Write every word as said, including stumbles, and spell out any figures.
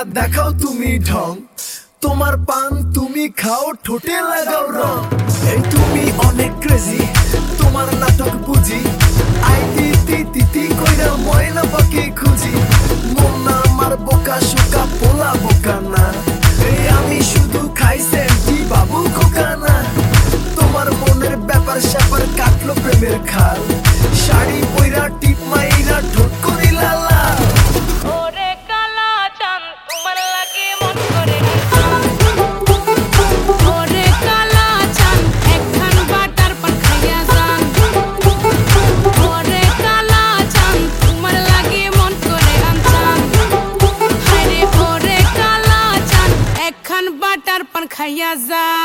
দেখাও তুমি ঢং তোমার পান তুমি খাও ঠোঁটে লাগাও রং এই তুমি অনেক ক্রেজি তোমার নাটক বুঝি আই তিতি তিতি কইরা ময়না পাখি খুঁজি মন না আমার বোকা শোকা পোলা বোকা না এই আমি শুধু খাই সেন্টি বাবু খোকা না তোমার মনের ব্যাপার স্যাপার কাটলো প্রেমের খাল শাড়ি পইরা টিপ মাইরা ঠোঁট করিলা লাল ওরে কালা চান তোমার লাগে মন করে ওরে কালা চান একখান বাটার পান খাইয়া যান ওরে কালা চান তোমার লাগে মন করে আনচান হায়রে ওরে কালা চান একখান বাটার পান খাইয়া যান